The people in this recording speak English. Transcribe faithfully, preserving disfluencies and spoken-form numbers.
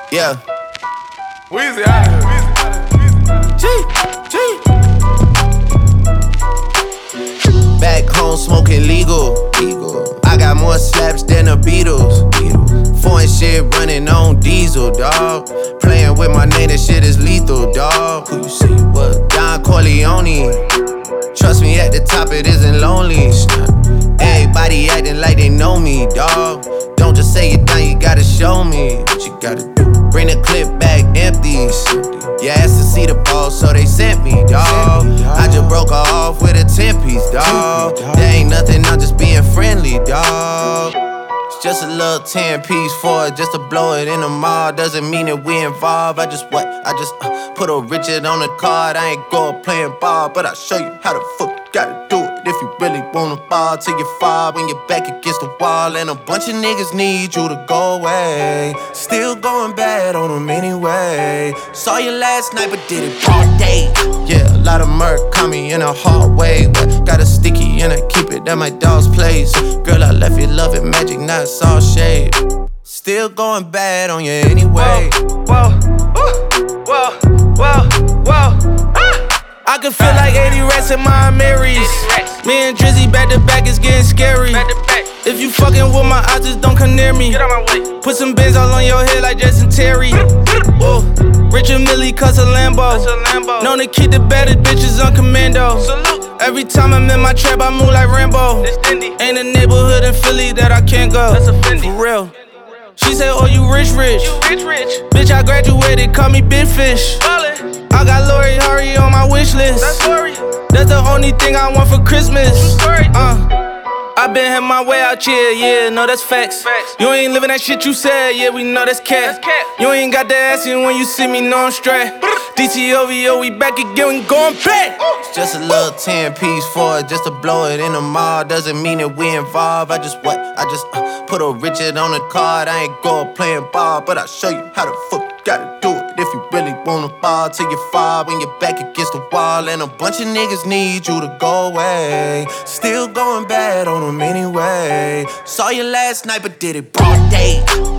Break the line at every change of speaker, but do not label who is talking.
Yeah.
Weezy out of here.
G, G. Back home smoking legal. legal. I got more slaps than the Beatles. Beatles. Foreign shit running on diesel, dawg. Playing with my name, that shit is lethal, dawg. Who you say you was? Don Corleone. Trust me, at the top it isn't lonely. Everybody acting like they know me, dawg. Don't just say it down, you gotta show me what you gotta do. Bring the clip back empty. You asked to see the ball, so they sent me, dawg. I just broke her off with a ten piece, dawg. There ain't nothing, I'm just being friendly, dawg. It's just a little ten piece for it, just to blow it in the mall. Doesn't mean that we involved. I just what? I just uh, put a Richard on the card. I ain't go playing ball, but I'll show you how the fuck you gotta do it. If you really wanna ball till you fall when you're back against the wall. And a bunch of niggas need you to go away. Still going bad on them anyway. Saw you last night but did it all day. Yeah, a lot of murk caught me in a hard way, but got a sticky and I keep it at my dog's place. Girl, I left you love it magic, not all shade. Still going bad on you anyway.
Whoa, whoa, whoa, whoa, whoa, ah.
I can feel like eighty rats in my Marys. Me and Drizzy back to back, it's getting scary. If you fucking with my eyes, just don't come near me.
Get out my way.
Put some bins all on your head like Jason Terry. Whoa. Richard Millie cuss a Lambo.
Lambo.
Known to keep the baddest bitches on commando.
Salute.
Every time I'm in my trap, I move like Rambo.
It's Dindy.
Ain't a neighborhood in Philly that I can't go.
That's a Fendi.
For real. She say, oh, you rich, rich.
You rich, rich.
Bitch, I graduated, call me Big Fish.
Ballin'.
I got Lori Hurry on my wish list.
That's Lori.
That's the only thing I want for Christmas.
Story.
Uh. I been had my way out here, yeah, no, that's facts.
Facts.
You ain't living that shit you said, yeah, we know that's cat.
That's cat.
You ain't got that ass in when you see me, no, I'm straight. D T O V O, we back again, we going back.
It's just a little ten piece for it, just to blow it in the mall. Doesn't mean that we involved. I just what? I just uh, put a Richard on the card. I ain't go playing ball, but I'll show you how the fuck you gotta do it. If you really wanna ball till you fall when you're back against the wall. And a bunch of niggas need you to go away. Still going bad on them anyway. Saw you last night but did it broad day.